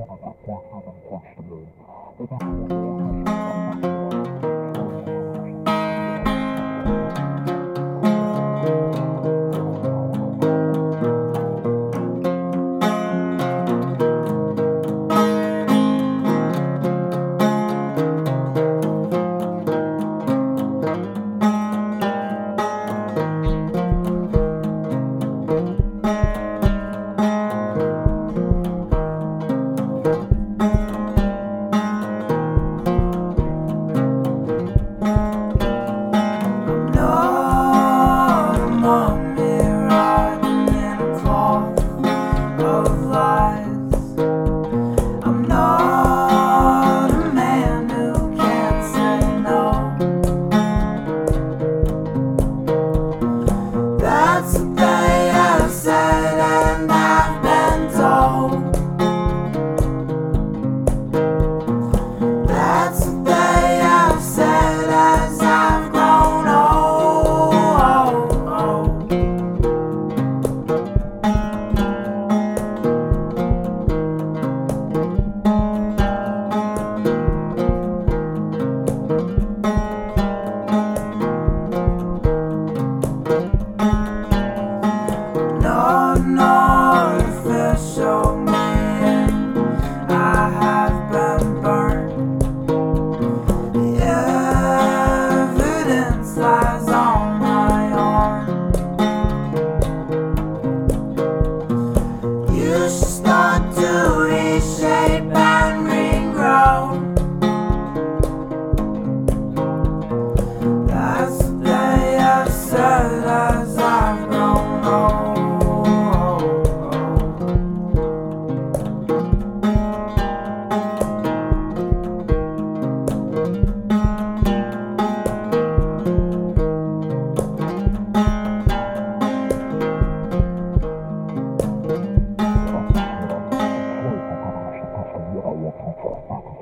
That's what they have said and I've been told. That's what they have said as I've grown old. No artificial meaning, I have been burned. The evidence lies on my arm. You should start to reshape and regrow. That's what they have said as I've grown old. 我